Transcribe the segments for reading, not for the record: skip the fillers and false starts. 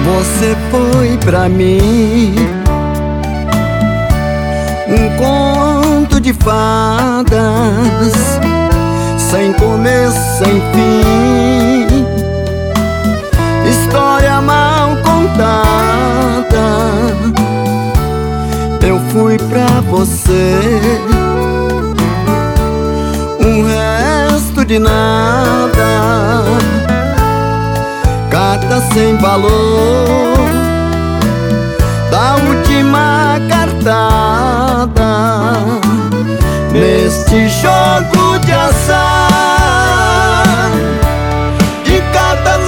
Você foi pra mim um conto de fadas, sem começo, sem fim, história mal contada. Eu fui pra você um resto de nada, carta sem valor da última cartada. Neste jogo de azar, de cartas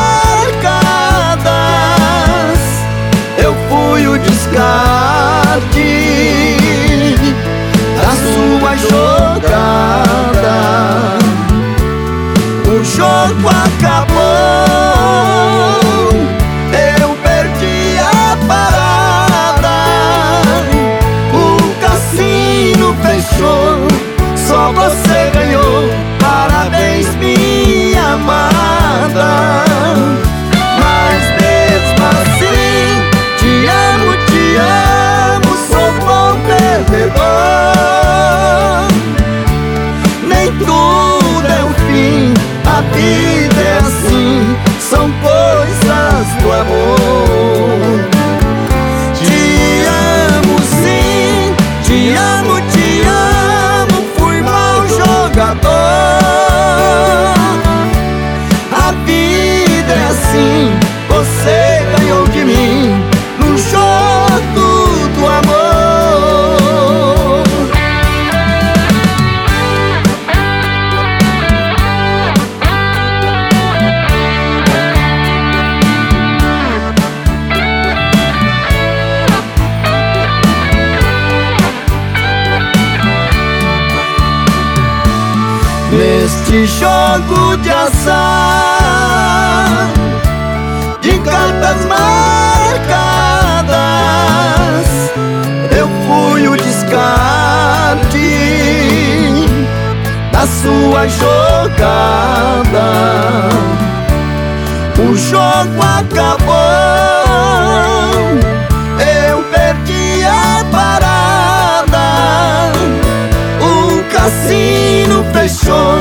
marcadas, eu fui o descarte da sua jogada. O jogo acabou, eu perdi a parada, o cassino fechou, só você ganhou. Parabéns, minha amada. Mas mesmo assim, te amo, sou bom perdedor. Nem tudo é o fim, a vida é assim, são coisas do amor. Te amo sim, te amo, fui mau jogador. A vida é assim, você ganhou de mim no jogo do amor. Neste jogo de azar, de cartas marcadas, eu fui o descarte da sua jogada. O jogo acabou, eu perdi a parada, o cassino fechou,